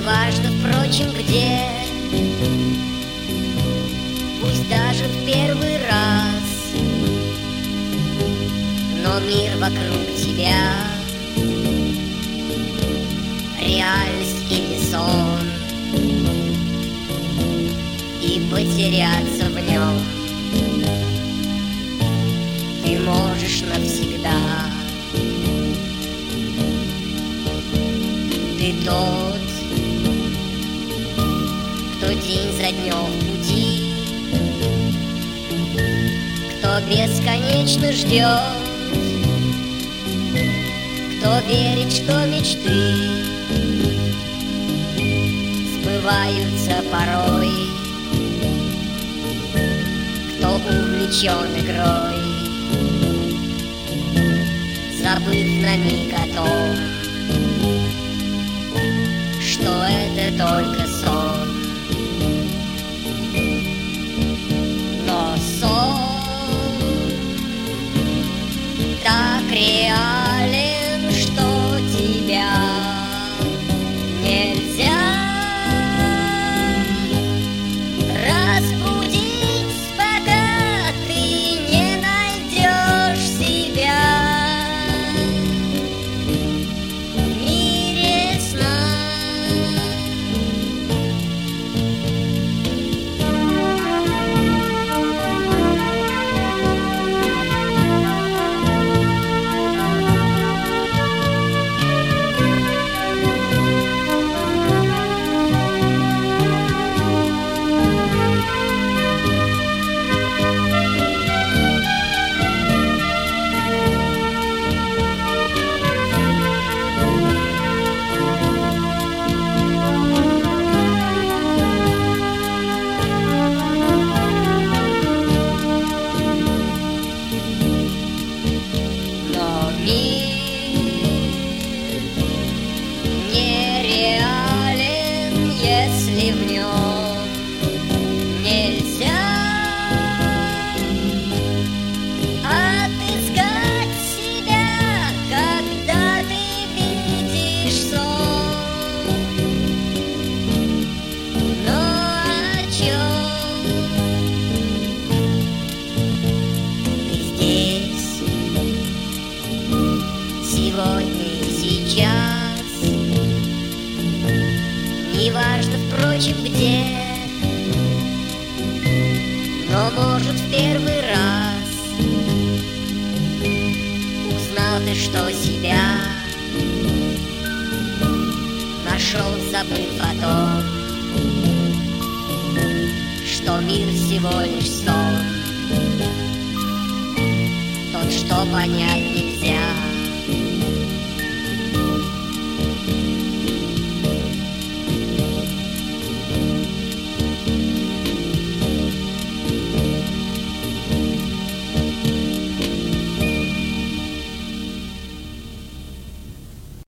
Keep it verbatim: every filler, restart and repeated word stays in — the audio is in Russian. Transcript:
Неважно, впрочем, где, пусть даже в первый раз, но мир вокруг тебя — реальность или сон, и потеряться в нем ты можешь навсегда. Ты тот, кто день за днем в пути, кто бесконечно ждет, кто верит, что мечты сбываются порой, кто увлечен игрой, забыв на миг о том, что это только сон. Но сон так реален, что тебя нельзя разбудить, пока ты не найдешь себя в мире сна. Если в нем нельзя отыскать себя, когда ты видишь сон, но о чем ты здесь сегодня и сейчас? Неважно, впрочем, где, но, может, в первый раз узнал ты, что себя нашел, забыв о том, что мир всего лишь сон, тот, что понять нельзя.